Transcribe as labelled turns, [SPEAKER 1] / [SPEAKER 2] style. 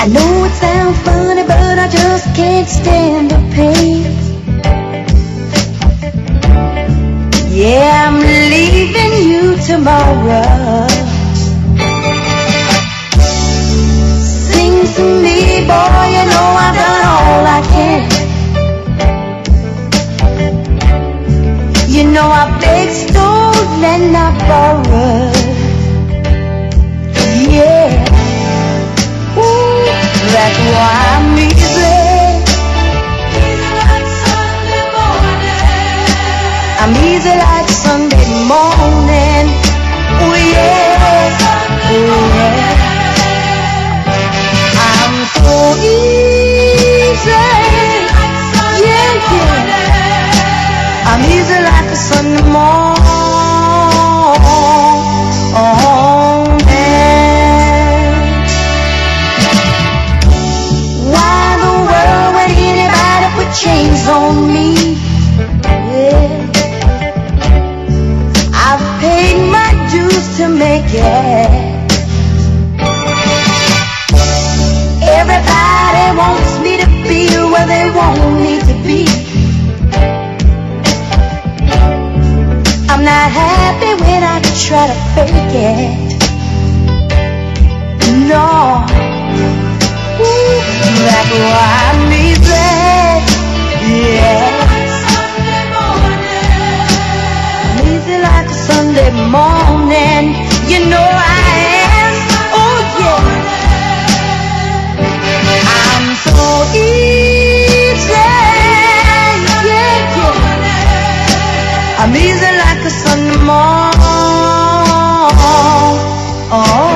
[SPEAKER 1] know it sounds funny, but I just can't stand the pain. Yeah, I'm leaving you tomorrow. Sing to me, boy, you know I've done all I can. You know I begged, stole, and I borrowed. Yeah, ooh, that's why I'm easy. I'm easy like Sunday morning. Oh yeah, oh yeah. I'm so easy. Yeah, yeah. I'm easy like a Sunday morning. Why the world would anybody put chains on me? Yeah. I've paid my dues to make it. Everybody wants me to be where they want me to be. I'm not happy when I try to fake it. No, ooh, that's why I'm easy. Yeah, I'm easy like a Sunday morning. You know I am. Oh yeah, I'm so easy. Yeah, yeah. I'm easy like a Sunday morning.